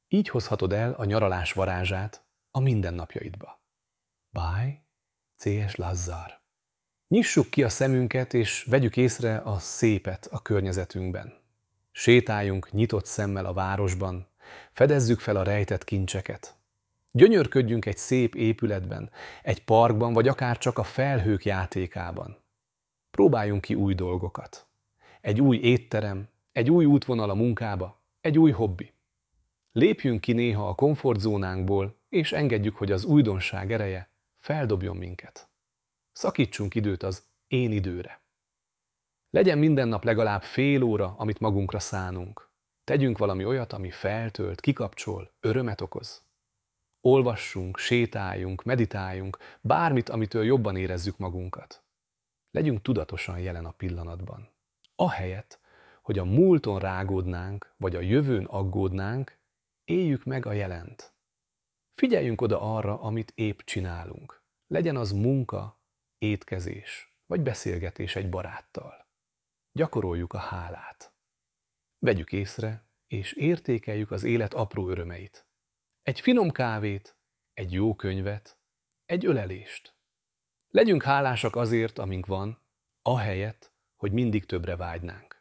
Így hozhatod el a nyaralás varázsát a mindennapjaidba. By C.S. Lazzar. Nyissuk ki a szemünket, és vegyük észre a szépet a környezetünkben. Sétáljunk nyitott szemmel a városban, fedezzük fel a rejtett kincseket. Gyönyörködjünk egy szép épületben, egy parkban, vagy akár csak a felhők játékában. Próbáljunk ki új dolgokat. Egy új étterem, egy új útvonal a munkába, egy új hobbi. Lépjünk ki néha a komfortzónánkból, és engedjük, hogy az újdonság ereje feldobjon minket. Szakítsunk időt az én időre. Legyen minden nap legalább fél óra, amit magunkra szánunk. Tegyünk valami olyat, ami feltölt, kikapcsol, örömet okoz. Olvassunk, sétáljunk, meditáljunk, bármit, amitől jobban érezzük magunkat. Legyünk tudatosan jelen a pillanatban. Ahelyett, hogy a múlton rágódnánk, vagy a jövőn aggódnánk, éljük meg a jelent. Figyeljünk oda arra, amit épp csinálunk. Legyen az munka, étkezés, vagy beszélgetés egy baráttal. Gyakoroljuk a hálát. Vegyük észre, és értékeljük az élet apró örömeit. Egy finom kávét, egy jó könyvet, egy ölelést. Legyünk hálásak azért, amink van, ahelyett, hogy mindig többre vágynánk.